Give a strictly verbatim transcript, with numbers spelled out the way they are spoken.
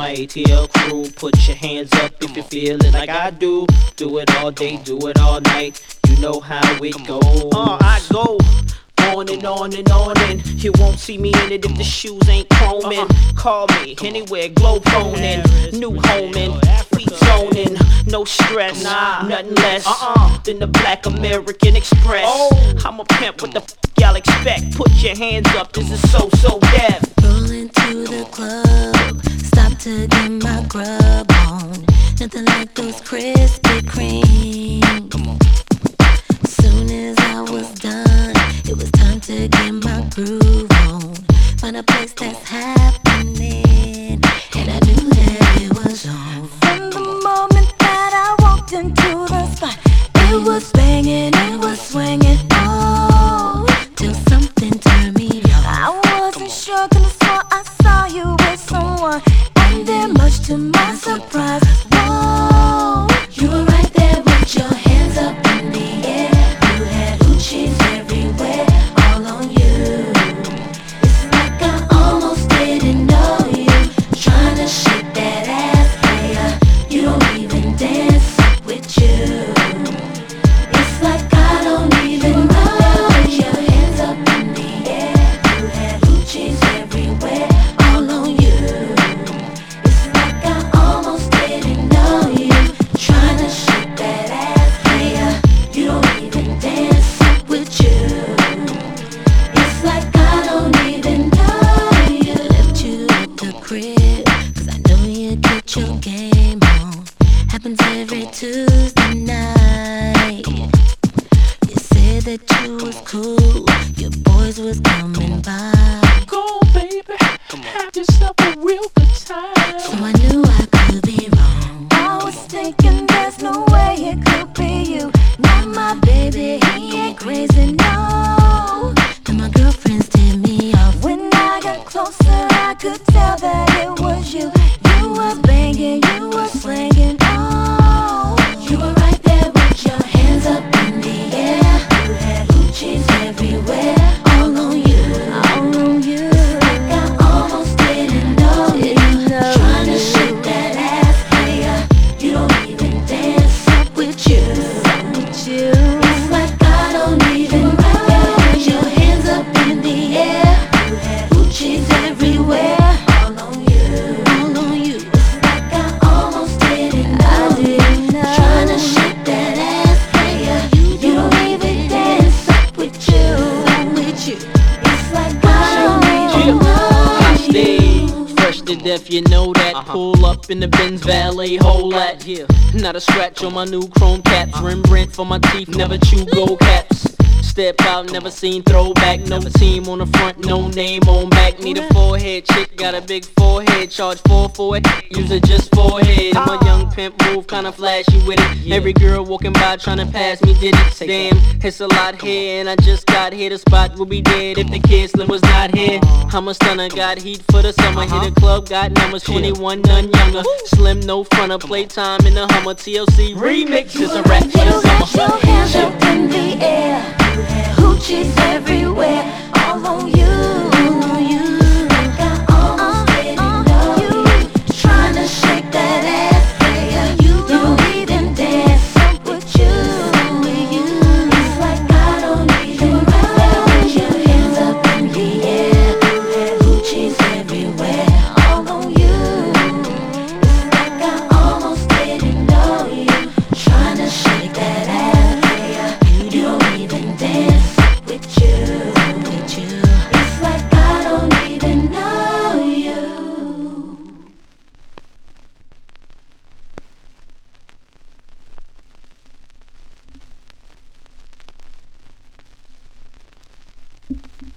A T L crew, put your hands up if you feel it like I do. Do it all day, do it all night. You know how it goes. Uh, I go on and on and on, and you won't see me in it if the shoes ain't chroming. Call me anywhere, glow phoning, new homing, we zoning, no stress, nah, nothing less uh-uh. than the Black American Express. Oh. I'm a pimp, what the f y'all expect? Put your hands up, this is so so deaf. Rolling to the club, stop to get my grub on. Nothing like those Krispy Kreme. Come on. Soon as I was done, it was time to get my groove on. Find a place that's happening, and I knew that it was on. From the moment that I walked into the spot, it was banging, it was swinging, oh, till something turned me on. I wasn't sure, could've swore I saw you with someone, and then much to my surprise, whoa, you were right there with your hands up in the air. You had Uchis everywhere, all on you. It's like I almost didn't know you. Tryna shake that ass, player. You don't even dance with you. It's like I don't even know. Put your hands up in the air. You had Uchis everywhere, all on you. It's like I almost didn't know you. Tryna shake that ass, player. You don't even dance with you. It's like I don't even know you. Left you at the crib, cause I know you get your game on. Happens every Tuesday night. You said that you was cool, your boys was coming by. Go baby, have yourself a real good time. So I knew I could be wrong. I was thinking there's no way it could be you. Not my baby, he ain't crazy, no. Then my girlfriends tipped me off. When I got closer, I could tell that it was you. You was banging, you was slanging, oh. You were right there with your hands up in the air. You had Uchis everywhere, all on you, all on you. Like I almost didn't know you. Tryna shake that ass, player. You don't even dance up with you. With you. It's like I don't even know. Put your hands up in the air. You had Uchis everywhere, all on you, all on you. It's like I almost didn't know. I didn't know. Tryna shake that ass, player. You don't even dance up with you, with you. It's like I don't even I know stay you. fresh to death, you know that. Pull up in the Benz Valet, whole lot. Yeah. Not a scratch on my new chrome caps. Rembrandt for my teeth, never chew gold caps. Step out, never seen throwback. No team on the front, no name on back. Need a forehead chick, got a big forehead. Charge four for it, use it just forehead. I'm a young pimp, move kinda flashy with it. Every girl walking by tryna pass me did it. Damn, it's a lot here, and I just got here. The spot will be dead if the kid Slim was not here. I'm a stunner, got heat for the summer. Hit a club, got numbers, twenty-one, none younger. Slim, no fronter, playtime in the Hummer. T L C remix is a rap for You the got summer. your hands up in the air. Hoochies everywhere, all on you, all on you. Like I almost didn't know you. Tryna shake that ass, player. You don't even dance up with you, with you. It's like I don't even know. Put your hands up in the air. Hoochies everywhere, all on you. It's like I almost didn't know you. Tryna shake that ass, player. You don't even dance with you, with you. It's like I don't even know you.